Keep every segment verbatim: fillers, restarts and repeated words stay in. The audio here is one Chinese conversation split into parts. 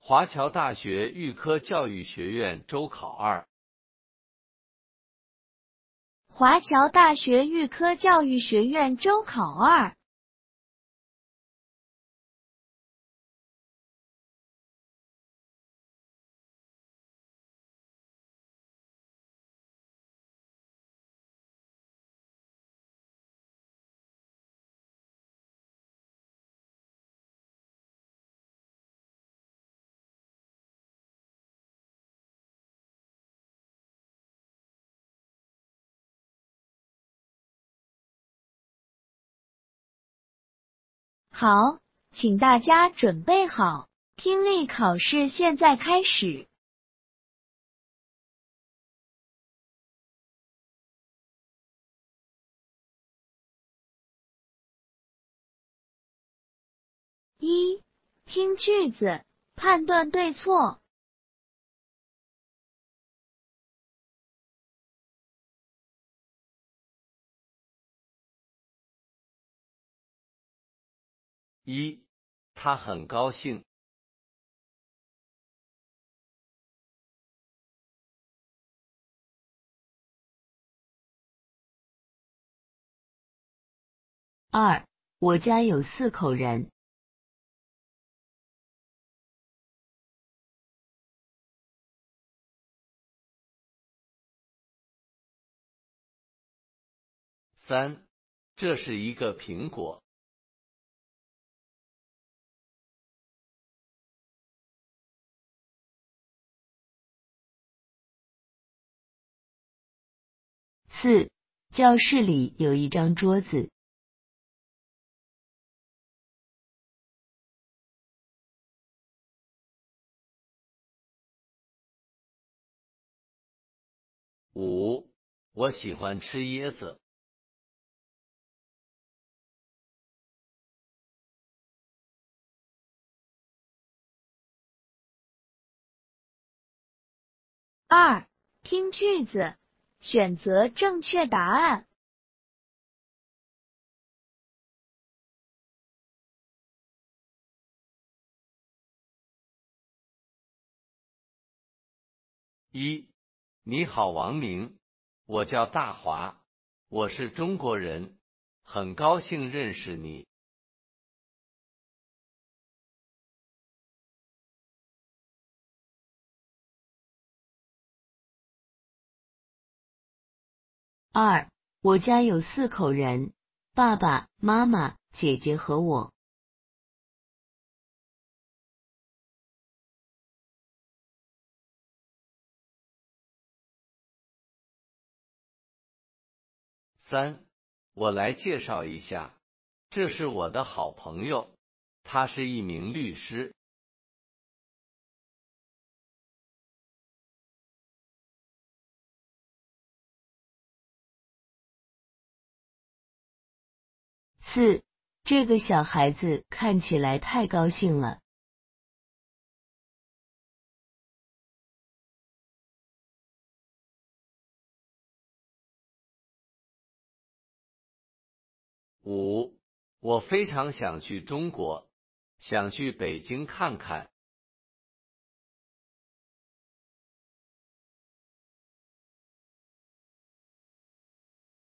华侨大学预科教育学院周考二。 华侨大学预科教育学院周考二。好，请大家准备好，听力考试现在开始。一、听句子，判断对错。 一，他很高兴。 二，我家有四口人。 三，这是一个苹果。 四，教室里有一张桌子。 五，我喜欢吃椰子。 二、听句子，选择正确答案。 一，你好，王明，我叫大华，我是中国人，很高兴认识你。 二，我家有四口人，爸爸妈妈、姐姐和我。 三，我来介绍一下，这是我的好朋友，他是一名律师。 四，这个小孩子看起来太高兴了。 五，我非常想去中国，想去北京看看。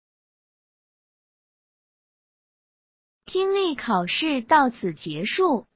听力考试到此结束。